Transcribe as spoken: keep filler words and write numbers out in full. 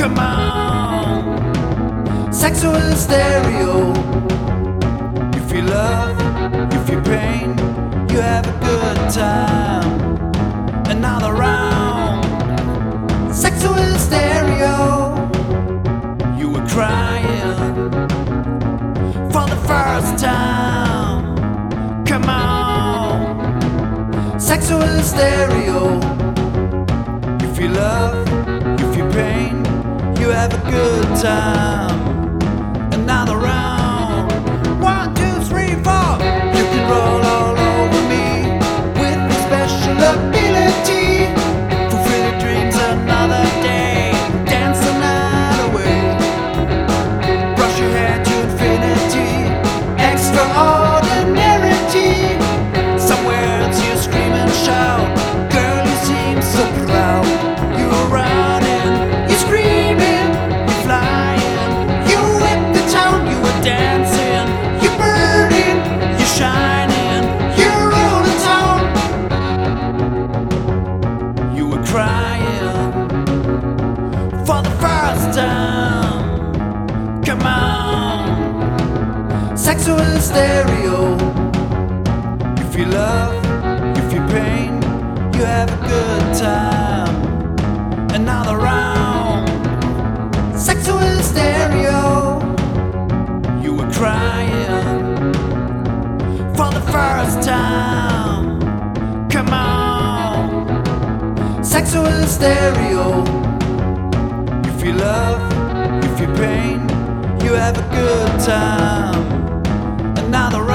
Come on, sexual stereo. You feel love, you feel pain, you have a good time. Another round, sexual stereo. You were crying for the first time. Come on, sexual stereo. You feel love, you feel pain, you have a good time. Another round, one, two, three, four. You can roll all over me with a special ability. Fulfill your dreams another day, dance the night away. Brush your hair to infinity, extraordinarity. Somewhere else you scream and shout, girl, you seem so proud. You're running, you're screaming, you're flying. You whip the town, you were dancing, you're burning, you're shining, you're rolling town. You were crying for the first time. Come on, sexual stereo. You feel love, you feel pain, you have a good time. Another round, sexual stereo. You were crying for the first time. Come on, sexual stereo. You feel love, you feel pain, you have a good time. Another